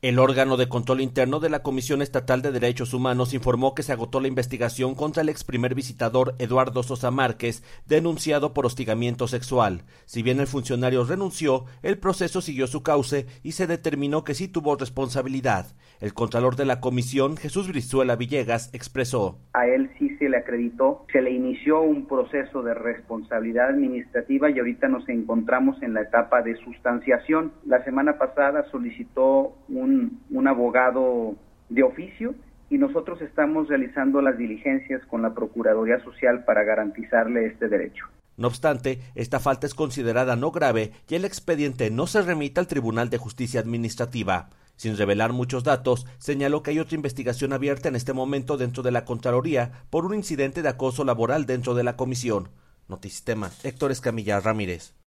El órgano de control interno de la Comisión Estatal de Derechos Humanos informó que se agotó la investigación contra el ex primer visitador Eduardo Sosa Márquez, denunciado por hostigamiento sexual. Si bien el funcionario renunció, el proceso siguió su cauce y se determinó que sí tuvo responsabilidad. El contralor de la comisión, Jesús Brizuela Villegas, expresó: a él sí se le acreditó, se le inició un proceso de responsabilidad administrativa y ahorita nos encontramos en la etapa de sustanciación. La semana pasada solicitó un abogado de oficio y nosotros estamos realizando las diligencias con la Procuraduría Social para garantizarle este derecho. No obstante, esta falta es considerada no grave y el expediente no se remite al Tribunal de Justicia Administrativa. Sin revelar muchos datos, señaló que hay otra investigación abierta en este momento dentro de la Contraloría por un incidente de acoso laboral dentro de la comisión. Notisistema, Héctor Escamilla Ramírez.